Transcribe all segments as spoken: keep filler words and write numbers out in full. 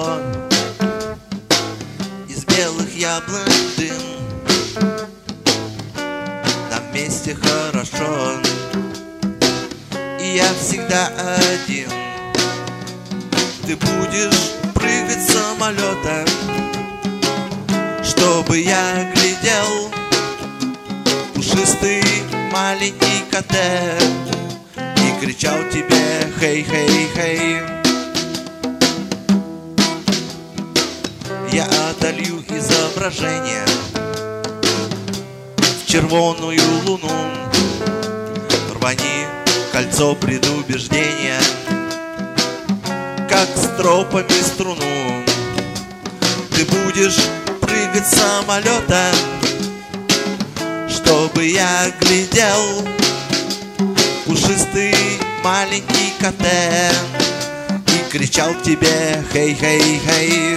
тепло, из белых яблонь дым. Нам вместе хорошо, и я всегда один. Ты будешь прыгать с самолета, чтобы я глядел. Пушистый маленький котел и кричал тебе хей-хей-хей. Я отолью изображение в червоную луну. Рвани кольцо предубеждения, как стропами струну. Ты будешь прыгать с самолета, чтобы я глядел. Пушистый маленький котел и кричал тебе хей-хей-хей.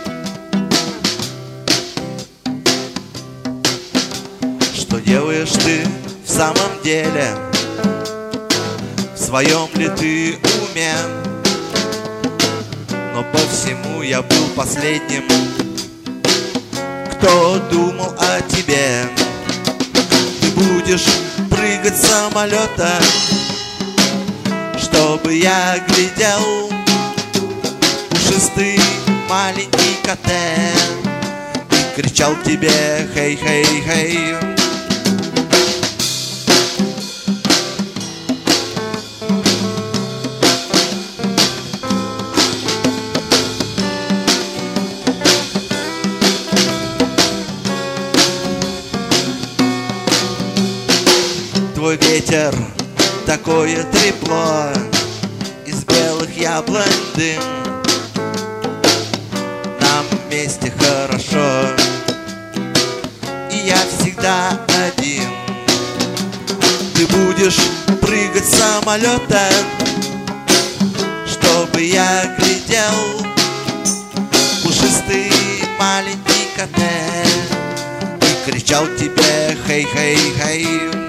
Что делаешь ты в самом деле? В своем ли ты уме? Но по всему я был последним, кто думал о тебе. Ты будешь прыгать с самолета, чтобы я глядел. Пушистый маленький котел и кричал тебе хей-хей-хей. Твой ветер, такое трепло, из белых яблонь дым. Нам вместе хорошо, и я всегда один. Ты будешь прыгать с самолета, чтобы я глядел. Пушистый маленький котел и кричал тебе хей-хей-хей.